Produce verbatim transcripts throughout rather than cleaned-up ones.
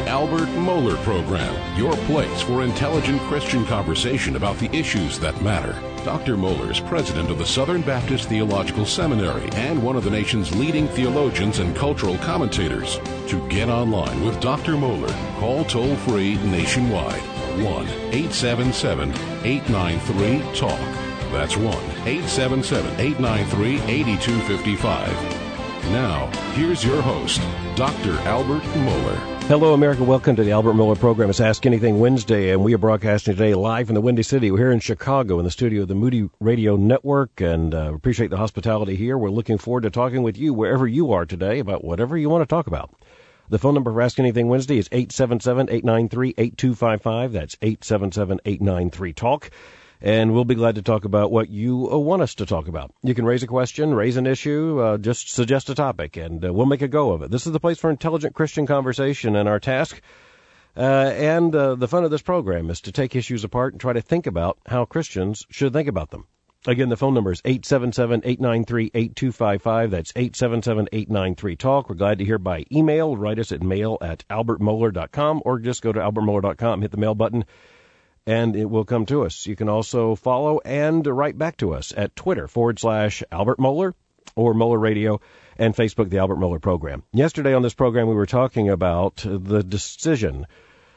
Albert Mohler Program, your place for intelligent Christian conversation about the issues that matter. Doctor Mohler is president of the Southern Baptist Theological Seminary and one of the nation's leading theologians and cultural commentators. To get online with Doctor Mohler, call toll-free nationwide, one eight seven seven, eight nine three, talk. That's one eight seven seven, eight nine three, eight two five five. Now, here's your host, Doctor Albert Mohler. Hello, America. Welcome to the Albert Mohler Program. It's Ask Anything Wednesday, and we are broadcasting today live from the Windy City. We're here in Chicago in the studio of the Moody Radio Network, and uh, appreciate the hospitality here. We're looking forward to talking with you wherever you are today about whatever you want to talk about. The phone number for Ask Anything Wednesday is eight seven seven, eight nine three, eight two five five. That's eight seven seven, eight nine three, talk. And we'll be glad to talk about what you uh, want us to talk about. You can raise a question, raise an issue, uh, just suggest a topic, and uh, we'll make a go of it. This is the place for intelligent Christian conversation, and our task uh, and uh, the fun of this program is to take issues apart and try to think about how Christians should think about them. Again, the phone number is eight seven seven, eight nine three, eight two five five. That's eight seven seven, eight nine three, talk. We're glad to hear by email. Write us at mail at albert mohler dot com, or just go to albert mohler dot com, hit the mail button, and it will come to us. You can also follow and write back to us at Twitter forward slash Albert Mohler or Mohler Radio, and Facebook, the Albert Mohler Program. Yesterday on this program, we were talking about the decision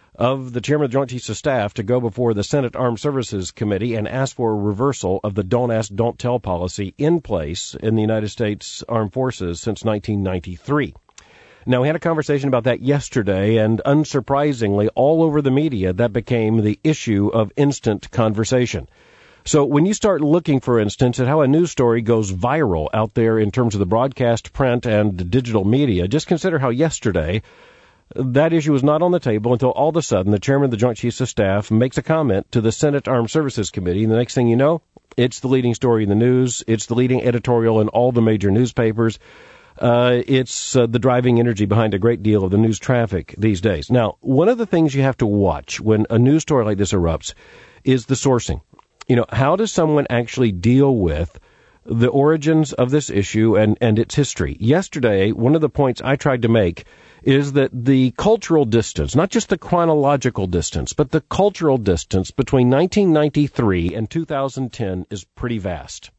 of the chairman of the Joint Chiefs of Staff to go before the Senate Armed Services Committee and ask for a reversal of the don't ask, don't tell policy in place in the United States Armed Forces since nineteen ninety-three. Now, we had a conversation about that yesterday, and unsurprisingly, all over the media, that became the issue of instant conversation. So when you start looking, for instance, at how a news story goes viral out there in terms of the broadcast, print, and digital media, just consider how yesterday that issue was not on the table until all of a sudden the chairman of the Joint Chiefs of Staff makes a comment to the Senate Armed Services Committee, and the next thing you know, it's the leading story in the news, it's the leading editorial in all the major newspapers. Uh, it's uh, the driving energy behind a great deal of the news traffic these days. Now, one of the things you have to watch when a news story like this erupts is the sourcing. You know, how does someone actually deal with the origins of this issue and, and its history? Yesterday, one of the points I tried to make is that the cultural distance, not just the chronological distance, but the cultural distance between nineteen ninety-three and two thousand ten is pretty vast.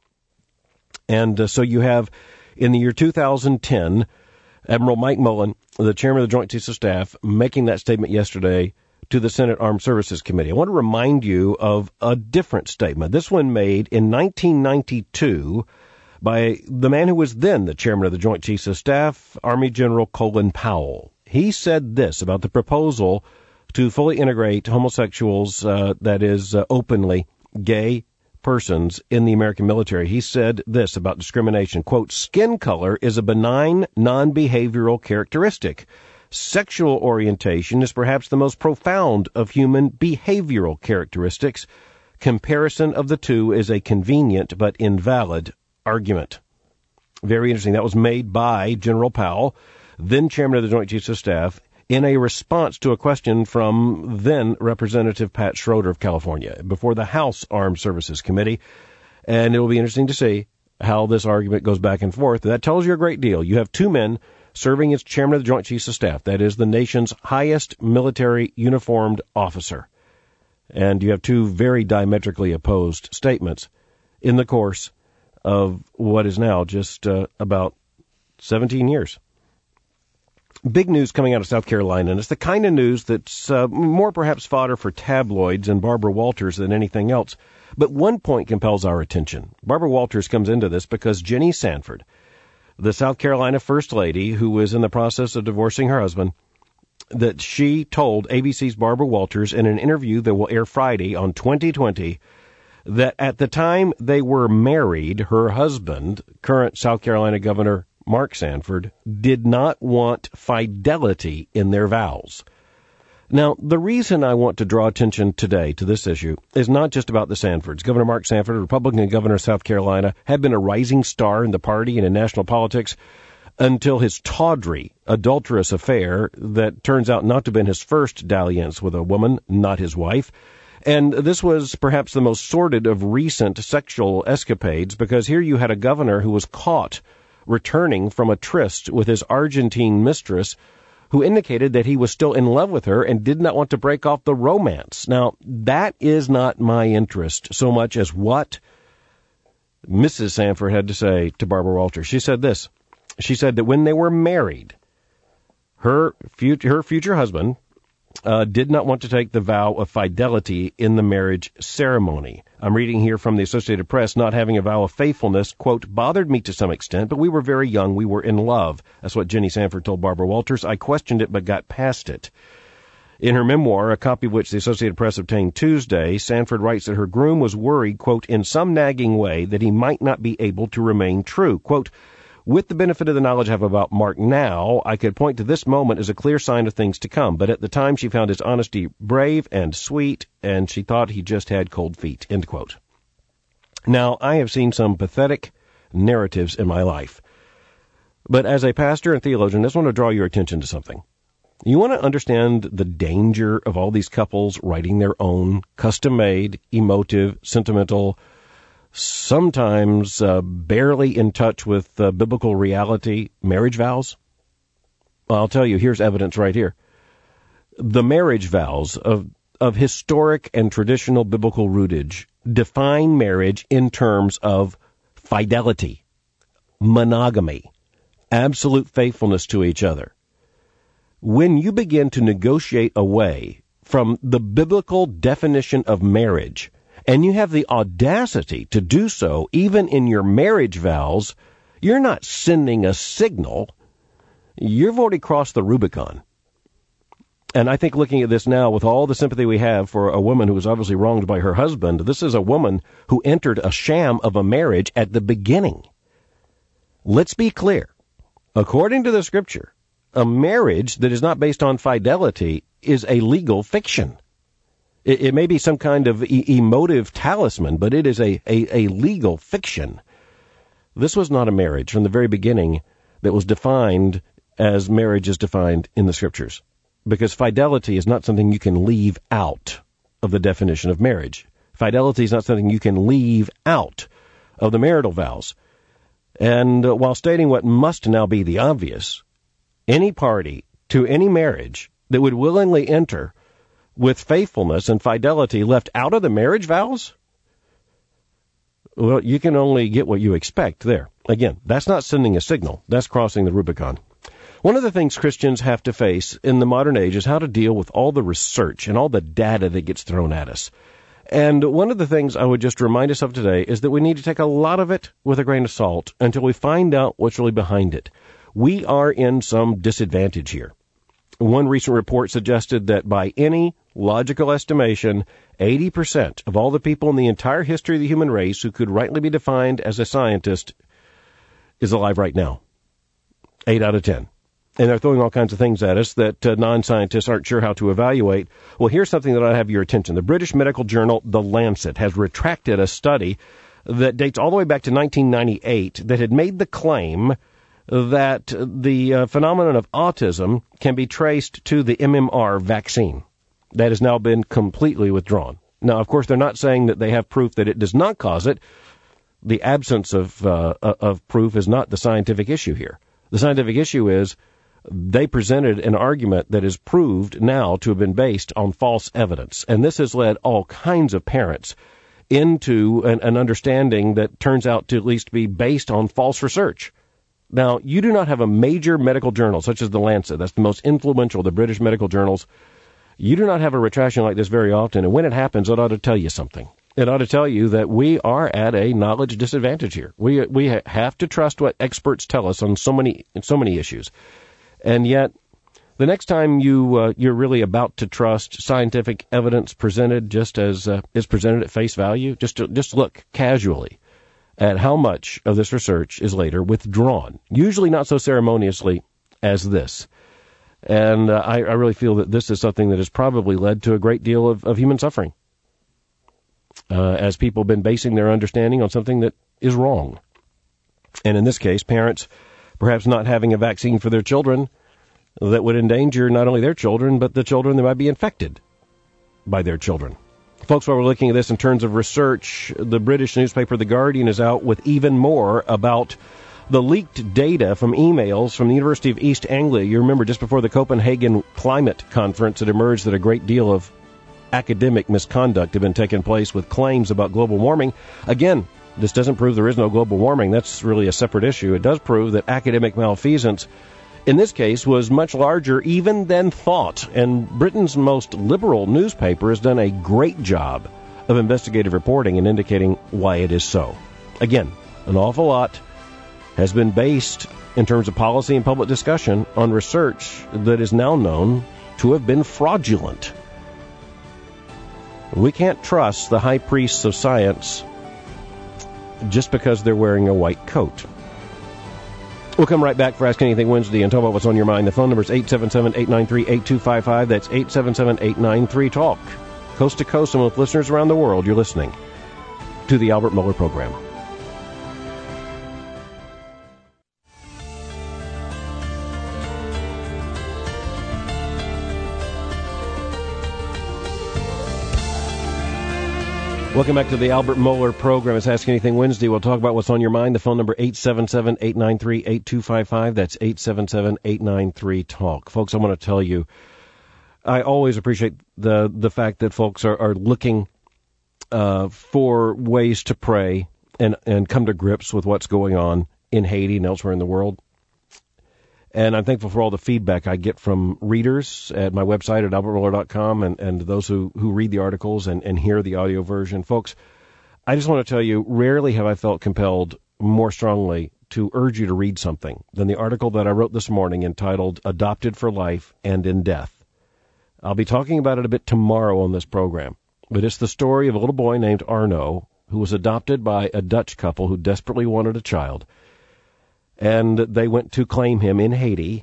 And uh, so you have, in the year two thousand ten, Admiral Mike Mullen, the chairman of the Joint Chiefs of Staff, making that statement yesterday to the Senate Armed Services Committee. I want to remind you of a different statement. This one made in nineteen ninety-two by the man who was then the chairman of the Joint Chiefs of Staff, Army General Colin Powell. He said this about the proposal to fully integrate homosexuals, uh, that is, uh, openly gay persons in the American military. He said this about discrimination, quote, "Skin color is a benign, non-behavioral characteristic. Sexual orientation is perhaps the most profound of human behavioral characteristics. Comparison of the two is a convenient but invalid argument." Very interesting. That was made by General Powell, then chairman of the Joint Chiefs of Staff, in a response to a question from then Representative Pat Schroeder of California before the House Armed Services Committee. And it will be interesting to see how this argument goes back and forth. That tells you a great deal. You have two men serving as chairman of the Joint Chiefs of Staff. That is the nation's highest military uniformed officer. And you have two very diametrically opposed statements in the course of what is now just uh, about seventeen years. Big news coming out of South Carolina, and it's the kind of news that's uh, more perhaps fodder for tabloids and Barbara Walters than anything else. But one point compels our attention. Barbara Walters comes into this because Jenny Sanford, the South Carolina First Lady who was in the process of divorcing her husband, that she told A B C's Barbara Walters in an interview that will air Friday on twenty twenty that at the time they were married, her husband, current South Carolina Governor Mark Sanford, did not want fidelity in their vows. Now, the reason I want to draw attention today to this issue is not just about the Sanfords. Governor Mark Sanford, Republican governor of South Carolina, had been a rising star in the party and in national politics until his tawdry, adulterous affair that turns out not to have been his first dalliance with a woman, not his wife. And this was perhaps the most sordid of recent sexual escapades, because here you had a governor who was caught returning from a tryst with his Argentine mistress, who indicated that he was still in love with her and did not want to break off the romance. Now, that is not my interest so much as what Missus Sanford had to say to Barbara Walters. She said this. She said that when they were married, her future, her future husband uh, did not want to take the vow of fidelity in the marriage ceremony. I'm reading here from the Associated Press, not having a vow of faithfulness, quote, bothered me to some extent, but we were very young. We were in love. That's what Jenny Sanford told Barbara Walters. I questioned it, but got past it. In her memoir, a copy of which the Associated Press obtained Tuesday, Sanford writes that her groom was worried, quote, in some nagging way that he might not be able to remain true. Quote, with the benefit of the knowledge I have about Mark now, I could point to this moment as a clear sign of things to come. But at the time, she found his honesty brave and sweet, and she thought he just had cold feet, end quote. Now, I have seen some pathetic narratives in my life. But as a pastor and theologian, I just want to draw your attention to something. You want to understand the danger of all these couples writing their own custom-made, emotive, sentimental, sometimes uh, barely in touch with uh, biblical reality marriage vows? Well, I'll tell you, here's evidence right here. The marriage vows of, of historic and traditional biblical rootage define marriage in terms of fidelity, monogamy, absolute faithfulness to each other. When you begin to negotiate away from the biblical definition of marriage, and you have the audacity to do so even in your marriage vows, you're not sending a signal. You've already crossed the Rubicon. And I think looking at this now with all the sympathy we have for a woman who was obviously wronged by her husband, this is a woman who entered a sham of a marriage at the beginning. Let's be clear. According to the scripture, a marriage that is not based on fidelity is a legal fiction. It, it may be some kind of e- emotive talisman, but it is a, a, a legal fiction. This was not a marriage from the very beginning that was defined as marriage is defined in the scriptures. Because fidelity is not something you can leave out of the definition of marriage. Fidelity is not something you can leave out of the marital vows. And uh, while stating what must now be the obvious, any party to any marriage that would willingly enter with faithfulness and fidelity left out of the marriage vows, well, you can only get what you expect there. Again, that's not sending a signal. That's crossing the Rubicon. One of the things Christians have to face in the modern age is how to deal with all the research and all the data that gets thrown at us. And one of the things I would just remind us of today is that we need to take a lot of it with a grain of salt until we find out what's really behind it. We are in some disadvantage here. One recent report suggested that by any logical estimation, eighty percent of all the people in the entire history of the human race who could rightly be defined as a scientist is alive right now. Eight out of ten. And they're throwing all kinds of things at us that uh, non-scientists aren't sure how to evaluate. Well, here's something that I have your attention. The British medical journal, The Lancet, has retracted a study that dates all the way back to nineteen ninety-eight that had made the claim that the uh, phenomenon of autism can be traced to the M M R vaccine. That has now been completely withdrawn. Now, of course, they're not saying that they have proof that it does not cause it. The absence of uh, of proof is not the scientific issue here. The scientific issue is they presented an argument that is proved now to have been based on false evidence. And this has led all kinds of parents into an, an understanding that turns out to at least be based on false research. Now, you do not have a major medical journal such as The Lancet, that's the most influential of the British medical journals. You do not have a retraction like this very often, and when it happens, it ought to tell you something. It ought to tell you that we are at a knowledge disadvantage here. We we have to trust what experts tell us on so many so many issues, and yet the next time you uh, you're really about to trust scientific evidence presented just as uh, is presented at face value, just to, just look casually at how much of this research is later withdrawn, usually not so ceremoniously as this. And uh, I, I really feel that this is something that has probably led to a great deal of, of human suffering, uh, as people have been basing their understanding on something that is wrong. And in this case, parents perhaps not having a vaccine for their children that would endanger not only their children, but the children that might be infected by their children. Folks, while we're looking at this in terms of research, the British newspaper The Guardian is out with even more about The leaked data from emails from the University of East Anglia, you remember just before the Copenhagen Climate Conference, it emerged that a great deal of academic misconduct had been taking place with claims about global warming. Again, this doesn't prove there is no global warming. That's really a separate issue. It does prove that academic malfeasance, in this case, was much larger even than thought. And Britain's most liberal newspaper has done a great job of investigative reporting and indicating why it is so. Again, an awful lot has been based in terms of policy and public discussion on research that is now known to have been fraudulent. We can't trust the high priests of science just because they're wearing a white coat. We'll come right back for Ask Anything Wednesday and talk about what's on your mind. The phone number is eight seven seven, eight nine three, eight two five five. That's eight seven seven, eight nine three, talk. Coast to coast and with listeners around the world, you're listening to the Albert Mohler Program. Welcome back to the Albert Mohler Program. It's Ask Anything Wednesday. We'll talk about what's on your mind. The phone number eight seven seven, eight nine three, eight two five five. That's eight seven seven, eight nine three, talk. Folks, I want to tell you, I always appreciate the the fact that folks are, are looking uh, for ways to pray and, and come to grips with what's going on in Haiti and elsewhere in the world. And I'm thankful for all the feedback I get from readers at my website at albert mohler dot com and, and those who, who read the articles and, and hear the audio version. Folks, I just want to tell you, rarely have I felt compelled more strongly to urge you to read something than the article that I wrote this morning entitled Adopted for Life and in Death. I'll be talking about it a bit tomorrow on this program, but it's the story of a little boy named Arno who was adopted by a Dutch couple who desperately wanted a child. And they went to claim him in Haiti,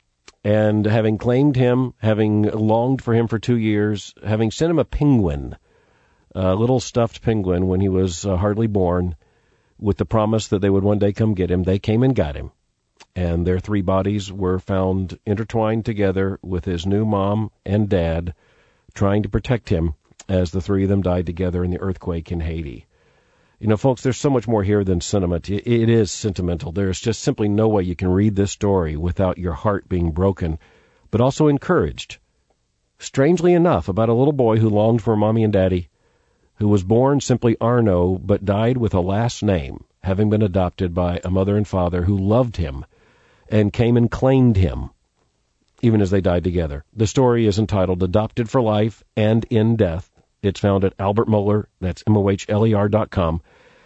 and having claimed him, having longed for him for two years, having sent him a penguin, a little stuffed penguin when he was uh, hardly born, with the promise that they would one day come get him, they came and got him. And their three bodies were found intertwined together with his new mom and dad, trying to protect him as the three of them died together in the earthquake in Haiti. You know, folks, there's so much more here than sentiment. It is sentimental. There's just simply no way you can read this story without your heart being broken, but also encouraged. Strangely enough, about a little boy who longed for mommy and daddy, who was born simply Arno, but died with a last name, having been adopted by a mother and father who loved him and came and claimed him, even as they died together. The story is entitled Adopted for Life and in Death. It's found at Albert Mohler, that's M O H L E R dot com.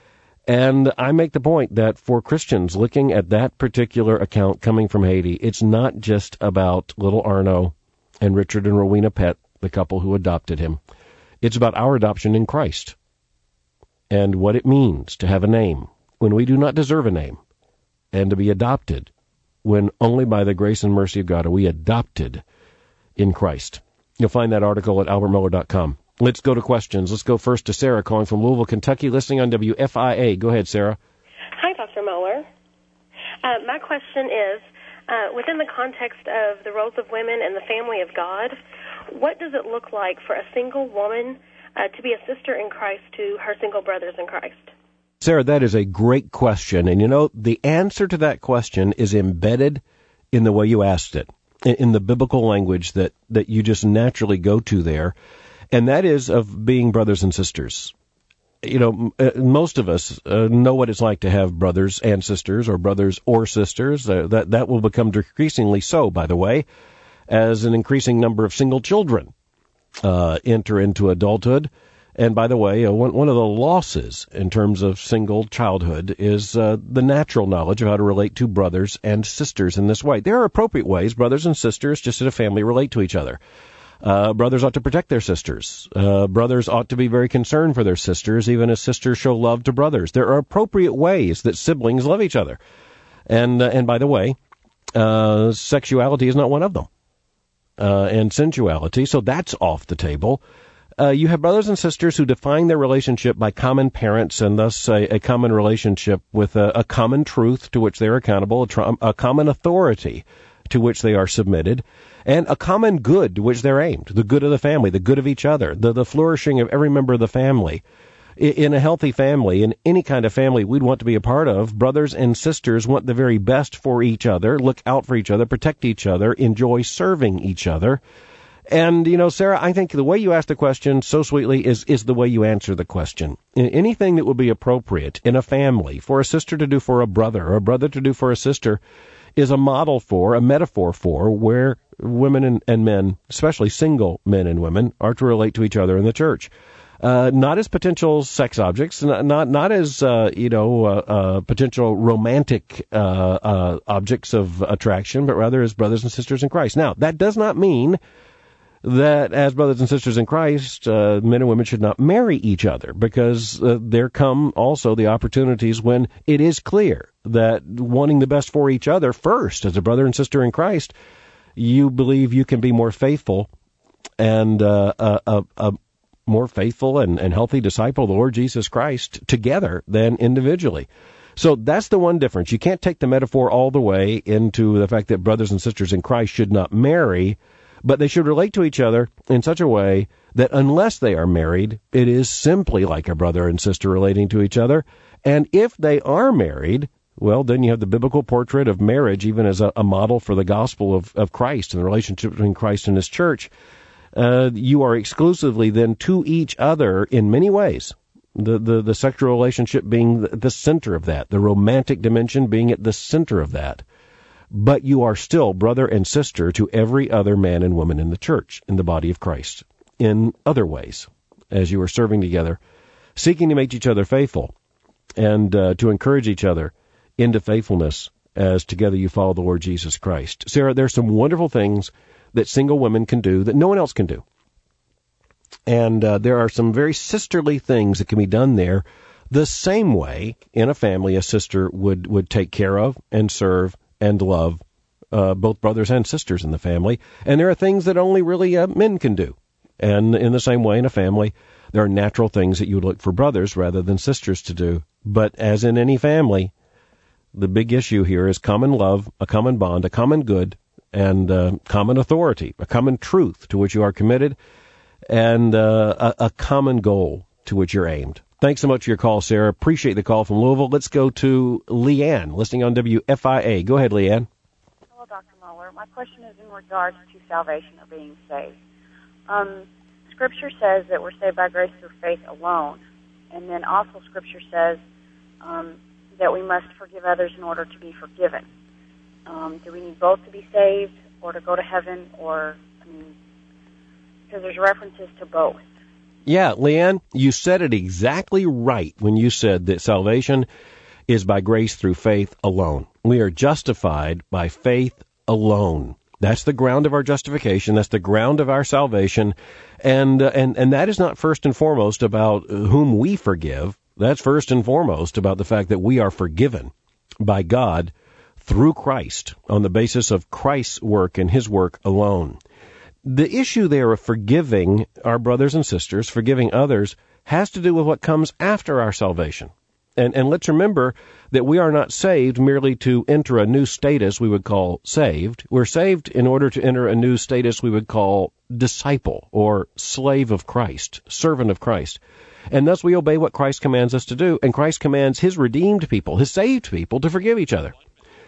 And I make the point that for Christians looking at that particular account coming from Haiti, it's not just about little Arno and Richard and Rowena Pett, the couple who adopted him. It's about our adoption in Christ and what it means to have a name when we do not deserve a name, and to be adopted when only by the grace and mercy of God are we adopted in Christ. You'll find that article at albert mohler dot com. Let's go to questions. Let's go first to Sarah calling from Louisville, Kentucky, listening on W F I A. Go ahead, Sarah. Hi, Doctor Mohler. Uh, my question is, uh, within the context of the roles of women and the family of God, what does it look like for a single woman uh, to be a sister in Christ to her single brothers in Christ? Sarah, that is a great question. And, you know, the answer to that question is embedded in the way you asked it, in the biblical language that, that you just naturally go to there. And that is of being brothers and sisters. You know, most of us uh, know what it's like to have brothers and sisters, or brothers or sisters. Uh, that that will become decreasingly so, by the way, as an increasing number of single children uh, enter into adulthood. And by the way, uh, one, one of the losses in terms of single childhood is uh, the natural knowledge of how to relate to brothers and sisters in this way. There are appropriate ways brothers and sisters, just as a family, relate to each other. Uh, brothers ought to protect their sisters. Uh, brothers ought to be very concerned for their sisters, even as sisters show love to brothers. There are appropriate ways that siblings love each other. And, uh, and by the way, uh, sexuality is not one of them. Uh, and sensuality, so that's off the table. Uh, you have brothers and sisters who define their relationship by common parents and thus a, a common relationship with a, a common truth to which they're accountable, a, tr- a common authority to which they are submitted, and a common good to which they're aimed, the good of the family, the good of each other, the, the flourishing of every member of the family. In a healthy family, in any kind of family we'd want to be a part of, brothers and sisters want the very best for each other, look out for each other, protect each other, enjoy serving each other. And, you know, Sarah, I think the way you ask the question so sweetly is, is the way you answer the question. Anything that would be appropriate in a family for a sister to do for a brother or a brother to do for a sister is a model for, a metaphor for, where women and, and men, especially single men and women, are to relate to each other in the church. Uh, not as potential sex objects, not not, not as, uh, you know, uh, uh, potential romantic uh, uh, objects of attraction, but rather as brothers and sisters in Christ. Now, that does not mean that as brothers and sisters in Christ, uh, men and women should not marry each other, because uh, there come also the opportunities when it is clear that wanting the best for each other first, as a brother and sister in Christ, you believe you can be more faithful and uh, a, a, a more faithful and, and healthy disciple of the Lord Jesus Christ together than individually. So that's the one difference. You can't take the metaphor all the way into the fact that brothers and sisters in Christ should not marry, but they should relate to each other in such a way that unless they are married, it is simply like a brother and sister relating to each other. And if they are married, well, then you have the biblical portrait of marriage even as a, a model for the gospel of, of Christ and the relationship between Christ and his church. Uh, you are exclusively then to each other in many ways, the, the, the sexual relationship being the, the center of that, the romantic dimension being at the center of that. But you are still brother and sister to every other man and woman in the church, in the body of Christ, in other ways, as you are serving together, seeking to make each other faithful and uh, to encourage each other into faithfulness as together you follow the Lord Jesus Christ. Sarah, there's some wonderful things that single women can do that no one else can do. And uh, there are some very sisterly things that can be done there, the same way in a family a sister would, would take care of and serve and love uh, both brothers and sisters in the family. And there are things that only really uh, men can do. And in the same way in a family, there are natural things that you would look for brothers rather than sisters to do. But as in any family, the big issue here is common love, a common bond, a common good, and uh, common authority, a common truth to which you are committed, and uh, a, a common goal to which you're aimed. Thanks so much for your call, Sarah. Appreciate the call from Louisville. Let's go to Leanne, listening on W F I A. Go ahead, Leanne. Hello, Doctor Muller. My question is in regards to salvation or being saved. Um, Scripture says that we're saved by grace through faith alone, and then also Scripture says um, that we must forgive others in order to be forgiven. Um, do we need both to be saved or to go to heaven? Or, I mean, because there's references to both. Yeah, Leanne, you said it exactly right when you said that salvation is by grace through faith alone. We are justified by faith alone. That's the ground of our justification. That's the ground of our salvation. And, uh, and, and that is not first and foremost about whom we forgive. That's first and foremost about the fact that we are forgiven by God through Christ on the basis of Christ's work and his work alone. The issue there of forgiving our brothers and sisters, forgiving others, has to do with what comes after our salvation. And, and let's remember that we are not saved merely to enter a new status we would call saved. We're saved in order to enter a new status we would call disciple or slave of Christ, servant of Christ. And thus we obey what Christ commands us to do. And Christ commands his redeemed people, his saved people, to forgive each other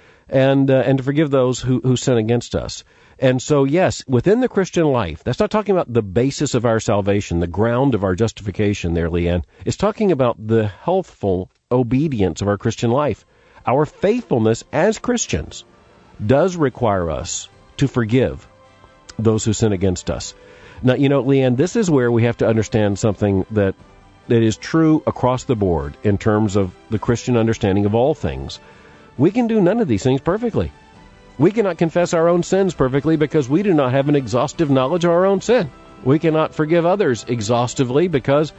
and uh, and to forgive those who, who sin against us. And so, yes, within the Christian life, that's not talking about the basis of our salvation, the ground of our justification there, Leanne. It's talking about the healthful obedience of our Christian life. Our faithfulness as Christians does require us to forgive those who sin against us. Now, you know, Leanne, this is where we have to understand something that that is true across the board in terms of the Christian understanding of all things. We can do none of these things perfectly. We cannot confess our own sins perfectly because we do not have an exhaustive knowledge of our own sin. We cannot forgive others exhaustively because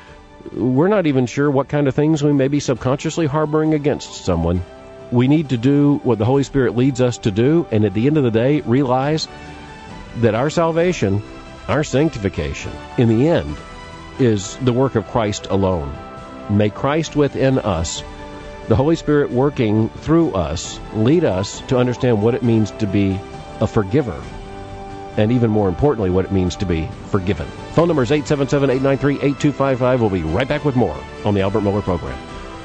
we're not even sure what kind of things we may be subconsciously harboring against someone. We need to do what the Holy Spirit leads us to do, and at the end of the day, realize that our salvation, our sanctification, in the end, is the work of Christ alone. May Christ within us, the Holy Spirit working through us, lead us to understand what it means to be a forgiver, and even more importantly, what it means to be forgiven. Phone number is eight seven seven, eight nine three, eight two five five. We'll be right back with more on the Albert Mohler Program.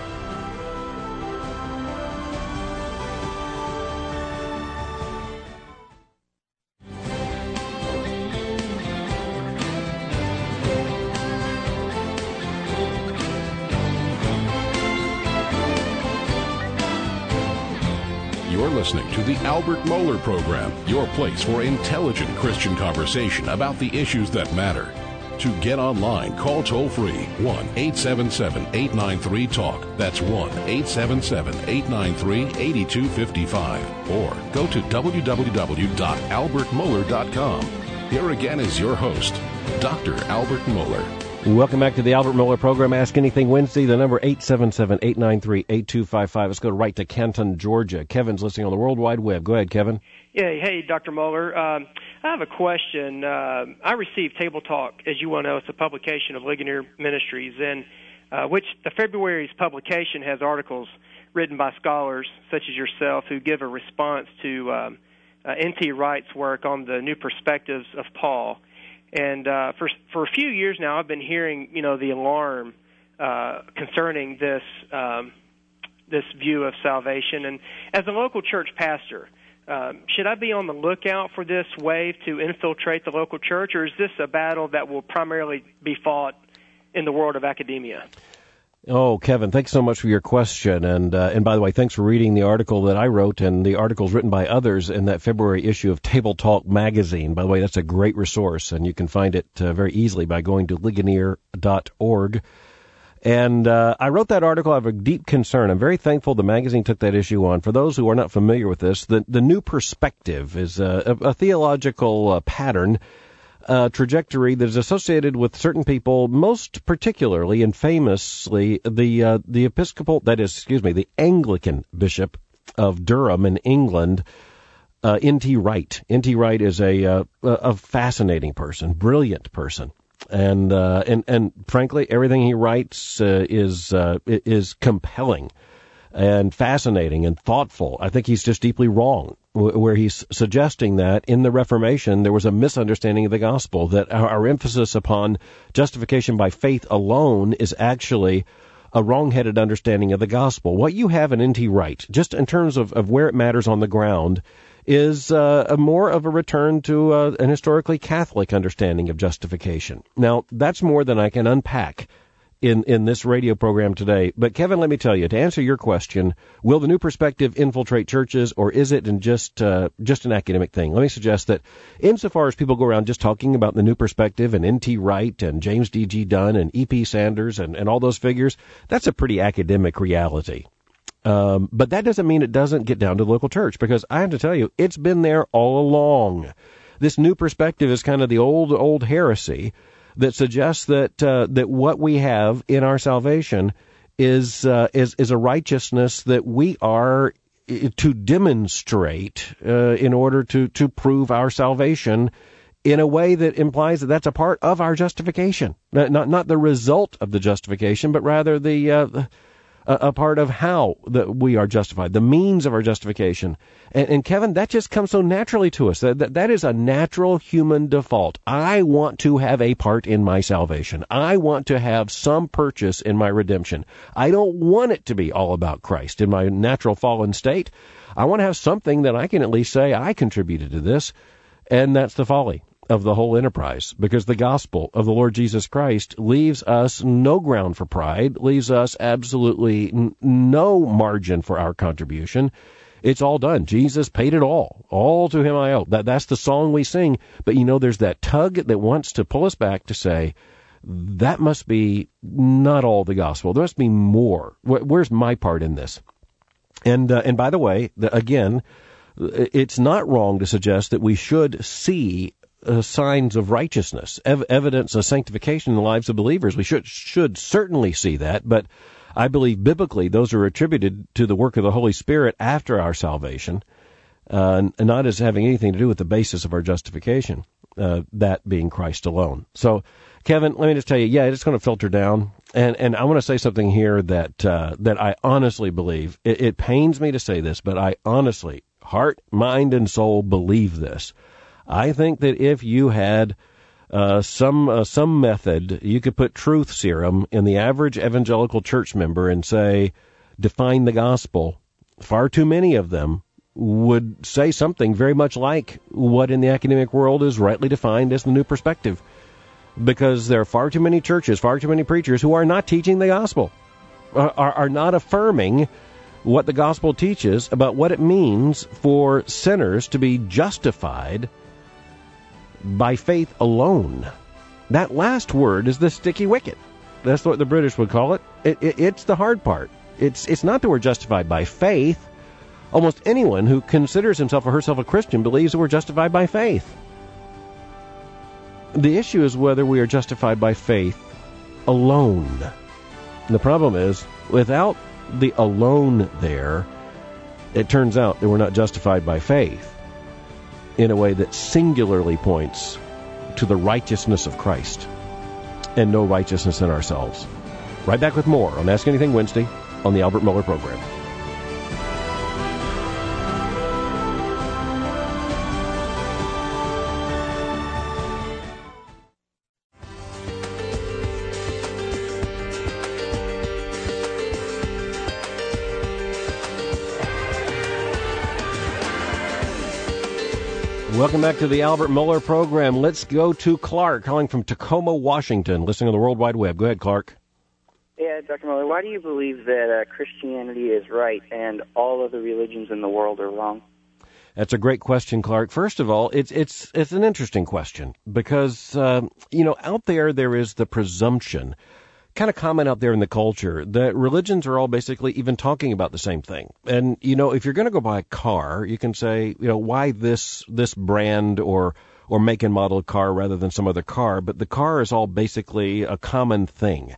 You're listening to the Albert Mohler Program, your place for intelligent Christian conversation about the issues that matter. To get online, call toll-free one eight seven seven, eight nine three, TALK. That's one eight seven seven, eight nine three, eight two five five. Or go to w w w dot albert mohler dot com. Here again is your host, Doctor Albert Mohler. Welcome back to the Albert Mohler Program. Ask Anything Wednesday. The number eight seven seven, eight nine three, eight two five five. Let's go right to Canton, Georgia. Kevin's listening on the World Wide Web. Go ahead, Kevin. Yeah, hey, Doctor Mohler. Um, I have a question. Uh, I received Table Talk, as you well know. It's a publication of Ligonier Ministries, and uh, which the February's publication has articles written by scholars such as yourself who give a response to um, uh, N T Wright's work on the new perspectives of Paul. And uh, for for a few years now, I've been hearing, you know, the alarm uh, concerning this um, this view of salvation. And as a local church pastor, um, should I be on the lookout for this wave to infiltrate the local church, or is this a battle that will primarily be fought in the world of academia? Oh, Kevin, thanks so much for your question. And uh, and by the way, thanks for reading the article that I wrote and the articles written by others in that February issue of Table Talk magazine. By the way, that's a great resource, and you can find it uh, very easily by going to ligonier dot org. And uh, I wrote that article. I have a deep concern. I'm very thankful the magazine took that issue on. For those who are not familiar with this, the, the new perspective is a, a, a theological uh, pattern Uh, trajectory that is associated with certain people, most particularly and famously the uh, the Episcopal, that is, excuse me, the Anglican Bishop of Durham in England, uh, N T Wright. N T Wright is a uh, a fascinating person, brilliant person, and uh, and and frankly, everything he writes uh, is uh, is compelling and fascinating and thoughtful. I think he's just deeply wrong where he's suggesting that in the Reformation there was a misunderstanding of the gospel, that our, our emphasis upon justification by faith alone is actually a wrong-headed understanding of the gospel. What you have in N T Wright, just in terms of, of where it matters on the ground, is uh, a more of a return to uh, an historically Catholic understanding of justification. Now, that's more than I can unpack in, in this radio program today. But, Kevin, let me tell you, to answer your question, will the new perspective infiltrate churches, or is it in just uh, just an academic thing? Let me suggest that insofar as people go around just talking about the new perspective and N T Wright and James D G Dunn and E P Sanders and, and all those figures, that's a pretty academic reality. Um, but that doesn't mean it doesn't get down to the local church, because I have to tell you, it's been there all along. This new perspective is kind of the old, old heresy that suggests that uh, that what we have in our salvation is uh, is is a righteousness that we are to demonstrate uh, in order to to prove our salvation in a way that implies that that's a part of our justification, not not the result of the justification, but rather the uh, a part of how that we are justified, the means of our justification. And, and Kevin, that just comes so naturally to us. That, that that is a natural human default. I want to have a part in my salvation. I want to have some purchase in my redemption. I don't want it to be all about Christ in my natural fallen state. I want to have something that I can at least say I contributed to this, and that's the folly of the whole enterprise, because the gospel of the Lord Jesus Christ leaves us no ground for pride, leaves us absolutely n- no margin for our contribution. It's all done. Jesus paid it all. All to him I owe. That, that's the song we sing. But, you know, there's that tug that wants to pull us back to say, that must be not all the gospel. There must be more. Where, where's my part in this? And, uh, and by the way, the, again, it's not wrong to suggest that we should see Uh, signs of righteousness, ev- evidence of sanctification in the lives of believers. We should should certainly see that, but I believe biblically those are attributed to the work of the Holy Spirit after our salvation, uh, and not as having anything to do with the basis of our justification, uh, that being Christ alone. So, Kevin, let me just tell you, yeah, it's going to filter down, and and I want to say something here that uh, that I honestly believe. It, it pains me to say this, but I honestly, heart, mind, and soul, believe this. I think that if you had uh, some uh, some method, you could put truth serum in the average evangelical church member and say, define the gospel. Far too many of them would say something very much like what in the academic world is rightly defined as the new perspective, because there are far too many churches, far too many preachers who are not teaching the gospel, are, are not affirming what the gospel teaches about what it means for sinners to be justified by faith alone. That last word is the sticky wicket. That's what the British would call it. it, it it's the hard part. It's it's not that we're justified by faith. Almost anyone who considers himself or herself a Christian believes that we're justified by faith. The issue is whether we are justified by faith alone. And the problem is, without the alone there, it turns out that we're not justified by faith in a way that singularly points to the righteousness of Christ and no righteousness in ourselves. Right back with more on Ask Anything Wednesday on the Albert Mohler Program. Welcome back to the Albert Mohler Program. Let's go to Clark, calling from Tacoma, Washington, listening on the World Wide Web. Go ahead, Clark. Yeah, Doctor Mohler, why do you believe that uh, Christianity is right and all other religions in the world are wrong? That's a great question, Clark. First of all, it's it's it's an interesting question because, uh, you know, out there there is the presumption, kind of common out there in the culture, that religions are all basically even talking about the same thing. And, you know, if you're going to go buy a car, you can say, you know, why this this brand or or make and model of car rather than some other car? But the car is all basically a common thing,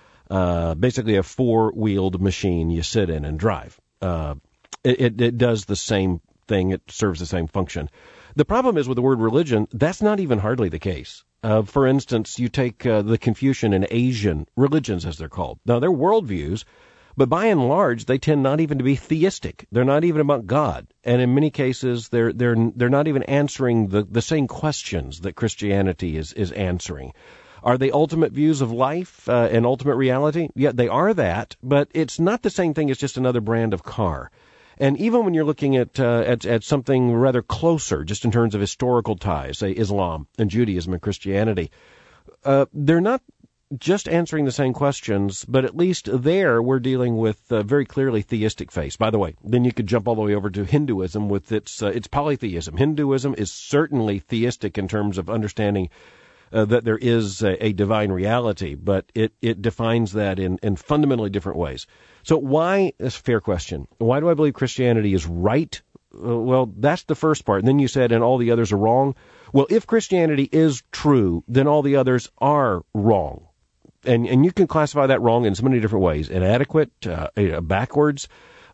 uh, basically a four-wheeled machine you sit in and drive. Uh, it, it, it does the same thing. It serves the same function. The problem is with the word religion, that's not even hardly the case. Uh, for instance, you take uh, the Confucian and Asian religions, as they're called. Now, they're worldviews, but by and large, they tend not even to be theistic. They're not even about God, and in many cases, they're they're they're not even answering the, the same questions that Christianity is is answering. Are they ultimate views of life uh, and ultimate reality? Yeah, they are that, but it's not the same thing as just another brand of car. And even when you're looking at, uh, at at something rather closer, just in terms of historical ties, say Islam and Judaism and Christianity, uh, they're not just answering the same questions, but at least there we're dealing with uh, very clearly theistic faiths. By the way, then you could jump all the way over to Hinduism with its uh, its polytheism. Hinduism is certainly theistic in terms of understanding uh, that there is a, a divine reality, but it, it defines that in, in fundamentally different ways. So why, that's a fair question, why do I believe Christianity is right? Uh, well, that's the first part. And then you said, and all the others are wrong. Well, if Christianity is true, then all the others are wrong. And and you can classify that wrong in so many different ways. Inadequate, uh, backwards,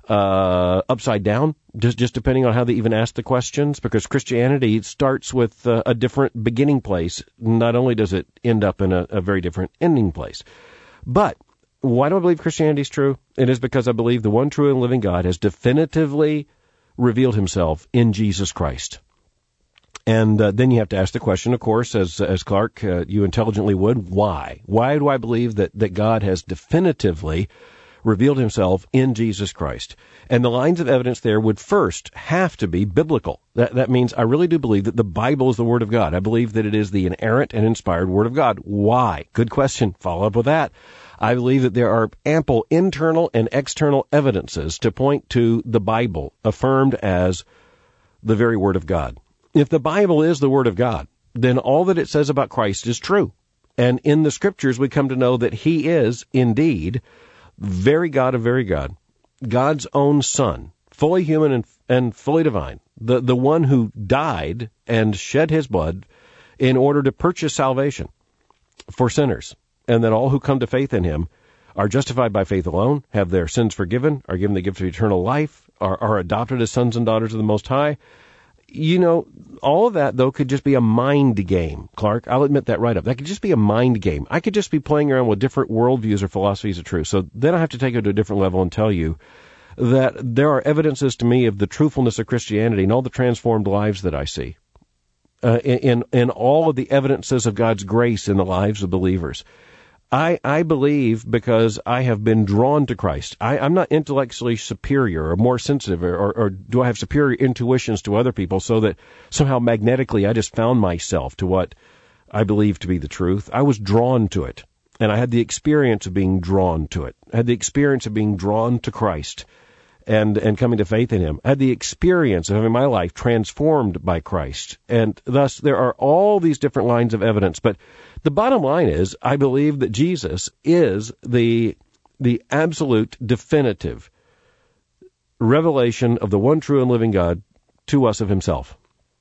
uh, upside down, just, just depending on how they even ask the questions, because Christianity starts with uh, a different beginning place. Not only does it end up in a, a very different ending place. But why do I believe Christianity is true? It is because I believe the one true and living God has definitively revealed himself in Jesus Christ. And uh, then you have to ask the question, of course, as as Clark, uh, you intelligently would, why? Why do I believe that, that God has definitively revealed himself in Jesus Christ? And the lines of evidence there would first have to be biblical. That that means I really do believe that the Bible is the Word of God. I believe that it is the inerrant and inspired Word of God. Why? Good question. Follow up with that. I believe that there are ample internal and external evidences to point to the Bible affirmed as the very Word of God. If the Bible is the Word of God, then all that it says about Christ is true. And in the Scriptures, we come to know that he is indeed very God of very God, God's own Son, fully human and, and fully divine, the, the one who died and shed his blood in order to purchase salvation for sinners. And that all who come to faith in him are justified by faith alone, have their sins forgiven, are given the gift of eternal life, are, are adopted as sons and daughters of the Most High. You know, all of that, though, could just be a mind game, Clark. I'll admit that right up. That could just be a mind game. I could just be playing around with different worldviews or philosophies of truth. So then I have to take it to a different level and tell you that there are evidences to me of the truthfulness of Christianity and all the transformed lives that I see. uh, in, in all of the evidences of God's grace in the lives of believers. I, I believe because I have been drawn to Christ. I, I'm not intellectually superior or more sensitive, or, or, or do I have superior intuitions to other people so that somehow magnetically I just found myself to what I believe to be the truth. I was drawn to it, and I had the experience of being drawn to it. I had the experience of being drawn to Christ and, and coming to faith in Him. I had the experience of having my life transformed by Christ. And thus there are all these different lines of evidence, but the bottom line is, I believe that Jesus is the the absolute, definitive revelation of the one true and living God to us of Himself.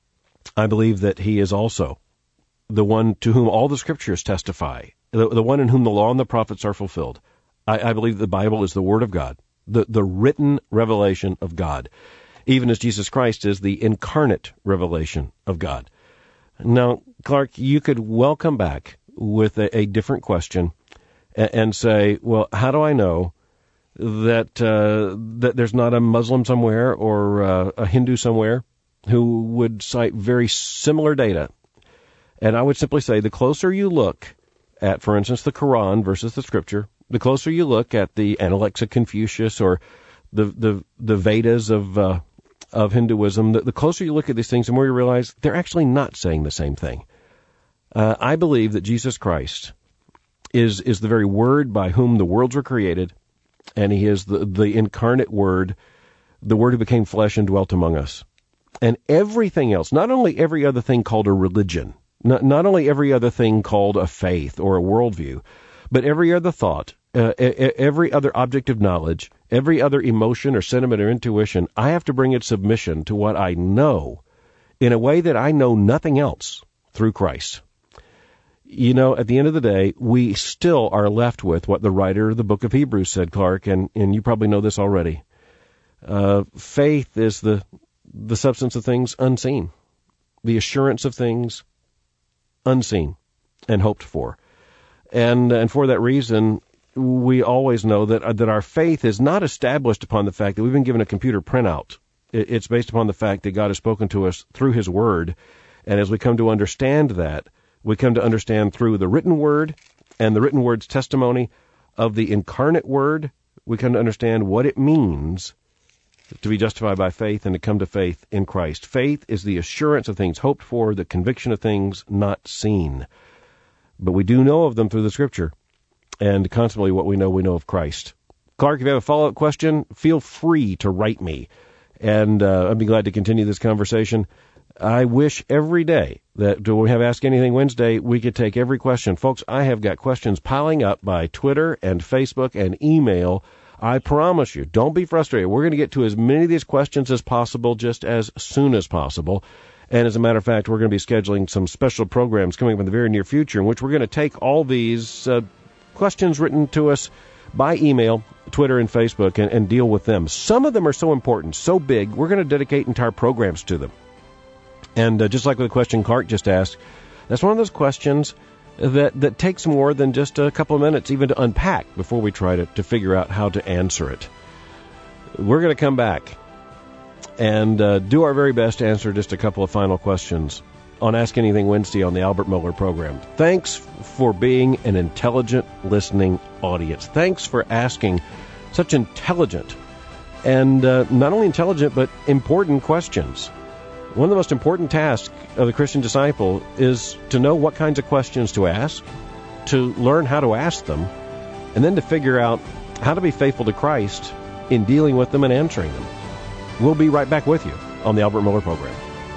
I believe that He is also the one to whom all the Scriptures testify, the, the one in whom the law and the prophets are fulfilled. I, I believe the Bible is the Word of God, the, the written revelation of God, even as Jesus Christ is the incarnate revelation of God. Now, Clark, you could well come back with a, a different question and, and say, well, how do I know that uh, that there's not a Muslim somewhere or uh, a Hindu somewhere who would cite very similar data? And I would simply say the closer you look at, for instance, the Quran versus the Scripture, the closer you look at the Analects of Confucius or the the, the Vedas of uh, of Hinduism, the, the closer you look at these things, the more you realize they're actually not saying the same thing. Uh, I believe that Jesus Christ is is the very Word by whom the worlds were created, and He is the, the incarnate Word, the Word who became flesh and dwelt among us. And everything else, not only every other thing called a religion, not, not only every other thing called a faith or a worldview, but every other thought, uh, every other object of knowledge, every other emotion or sentiment or intuition, I have to bring its submission to what I know in a way that I know nothing else through Christ. You know, at the end of the day, we still are left with what the writer of the book of Hebrews said, Clark, and, and you probably know this already. Uh, faith is the the substance of things unseen, the assurance of things unseen and hoped for. And and for that reason, we always know that that our faith is not established upon the fact that we've been given a computer printout. It's based upon the fact that God has spoken to us through His Word. And as we come to understand that, we come to understand through the written Word and the written Word's testimony of the incarnate Word, we come to understand what it means to be justified by faith and to come to faith in Christ. Faith is the assurance of things hoped for, the conviction of things not seen. But we do know of them through the Scripture, and constantly what we know, we know of Christ. Clark, if you have a follow-up question, feel free to write me, and uh, I'd be glad to continue this conversation. I wish every day that when we have Ask Anything Wednesday, we could take every question. Folks, I have got questions piling up by Twitter and Facebook and email. I promise you, don't be frustrated. We're going to get to as many of these questions as possible just as soon as possible. And as a matter of fact, we're going to be scheduling some special programs coming up in the very near future in which we're going to take all these uh, questions written to us by email, Twitter, and Facebook and, and deal with them. Some of them are so important, so big, we're going to dedicate entire programs to them. And uh, just like with the question Clark just asked, that's one of those questions that, that takes more than just a couple of minutes even to unpack before we try to, to figure out how to answer it. We're going to come back and uh, do our very best to answer just a couple of final questions on Ask Anything Wednesday on the Albert Mohler program. Thanks for being an intelligent listening audience. Thanks for asking such intelligent and uh, not only intelligent but important questions. One of the most important tasks of the Christian disciple is to know what kinds of questions to ask, to learn how to ask them, and then to figure out how to be faithful to Christ in dealing with them and answering them. We'll be right back with you on the Albert Mohler program.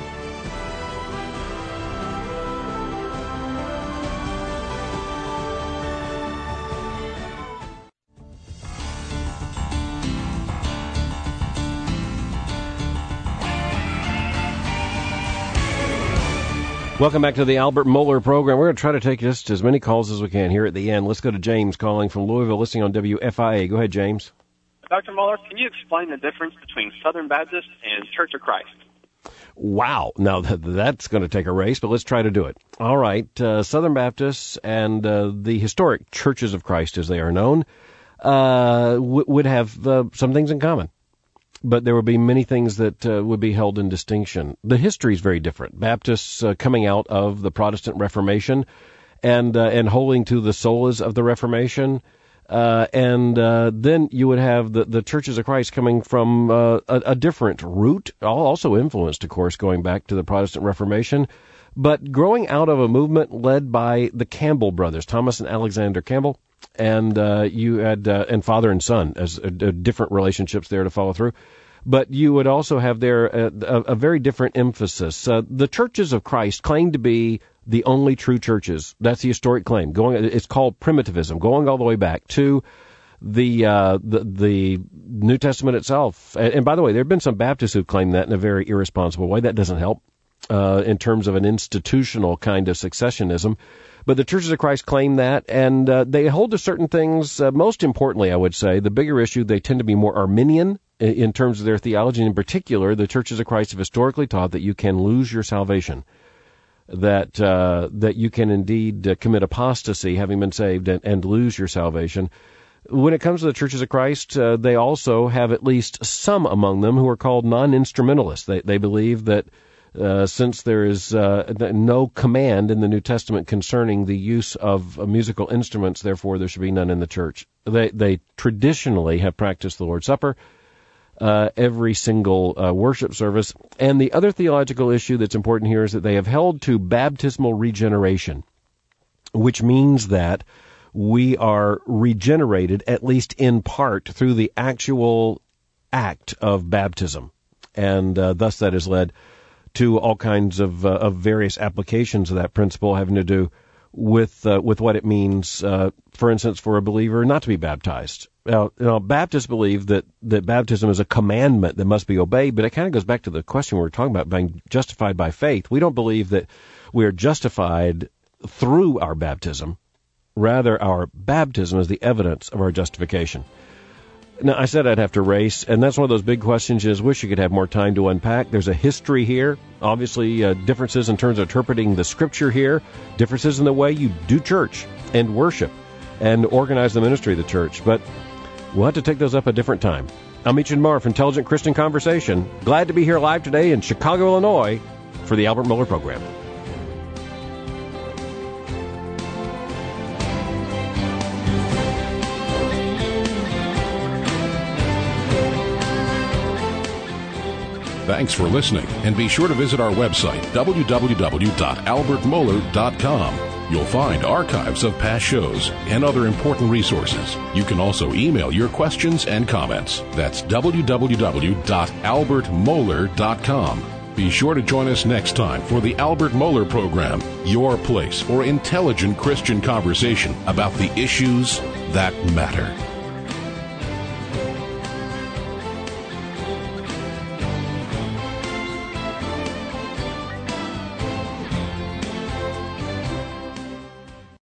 Welcome back to the Albert Mohler program. We're going to try to take just as many calls as we can here at the end. Let's go to James calling from Louisville, listening on W F I A. Go ahead, James. Doctor Mohler, can you explain the difference between Southern Baptist and Church of Christ? Wow. Now, that's going to take a race, but let's try to do it. All right. Uh, Southern Baptists and uh, the historic Churches of Christ, as they are known, uh, w- would have uh, some things in common. but there would be many things that uh, would be held in distinction. The history is very different. Baptists uh, coming out of the Protestant Reformation and uh, and holding to the solas of the Reformation, uh, and uh, then you would have the, the Churches of Christ coming from uh, a, a different route, also influenced, of course, going back to the Protestant Reformation, but growing out of a movement led by the Campbell brothers, Thomas and Alexander Campbell, and uh, you had uh, and father and son as uh, different relationships there to follow through. But you would also have there a, a, a very different emphasis. Uh, the Churches of Christ claim to be the only true churches. That's the historic claim. Going, it's called primitivism, going all the way back to the uh, the, the New Testament itself. And, and by the way, there have been some Baptists who claim that in a very irresponsible way. That doesn't help uh, in terms of an institutional kind of successionism. But the Churches of Christ claim that, and uh, they hold to certain things. Uh, most importantly, I would say, the bigger issue, they tend to be more Arminian in, in terms of their theology. In particular, the Churches of Christ have historically taught that you can lose your salvation, that uh, that you can indeed uh, commit apostasy, having been saved, and, and lose your salvation. When it comes to the Churches of Christ, uh, they also have at least some among them who are called non-instrumentalists. They, they believe that Uh, since there is uh, no command in the New Testament concerning the use of uh, musical instruments, therefore there should be none in the church. They they traditionally have practiced the Lord's Supper uh, every single uh, worship service. And the other theological issue that's important here is that they have held to baptismal regeneration, which means that we are regenerated, at least in part, through the actual act of baptism. And uh, thus that has led to all kinds of uh, of various applications of that principle having to do with uh, with what it means, uh, for instance, for a believer not to be baptized. Now, you know, Baptists believe that, that baptism is a commandment that must be obeyed, but it kind of goes back to the question we were talking about, being justified by faith. We don't believe that we are justified through our baptism. Rather, our baptism is the evidence of our justification. Now, I said I'd have to race, and that's one of those big questions you just wish you could have more time to unpack. There's a history here, obviously uh, differences in terms of interpreting the Scripture here, differences in the way you do church and worship and organize the ministry of the church. But we'll have to take those up a different time. I'll meet you tomorrow for Intelligent Christian Conversation. Glad to be here live today in Chicago, Illinois for the Albert Mohler Program. Thanks for listening, and be sure to visit our website, w w w dot albert mohler dot com. You'll find archives of past shows and other important resources. You can also email your questions and comments. That's w w w dot albert mohler dot com. Be sure to join us next time for the Albert Mohler Program, your place for intelligent Christian conversation about the issues that matter.